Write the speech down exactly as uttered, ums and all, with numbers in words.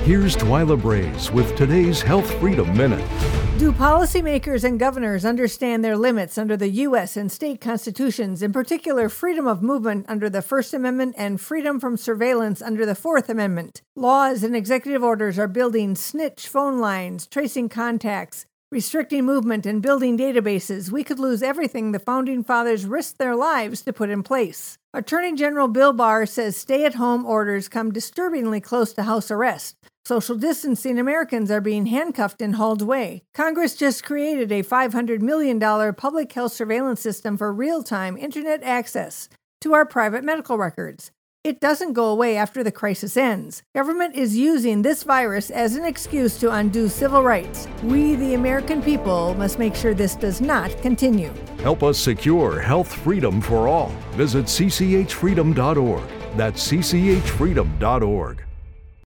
Here's Twyla Braze with today's Health Freedom Minute. Do policymakers and governors understand their limits under the U S and state constitutions, in particular freedom of movement under the First Amendment and freedom from surveillance under the Fourth Amendment? Laws and executive orders are building snitch phone lines, tracing contacts, restricting movement, and building databases. We could lose everything the Founding Fathers risked their lives to put in place. Attorney General Bill Barr says stay-at-home orders come disturbingly close to house arrest. Social distancing Americans are being handcuffed and hauled away. Congress just created a five hundred million dollars public health surveillance system for real-time internet access to our private medical records. It doesn't go away after the crisis ends. Government is using this virus as an excuse to undo civil rights. We, the American people, must make sure this does not continue. Help us secure health freedom for all. Visit c c h freedom dot org. That's c c h freedom dot org.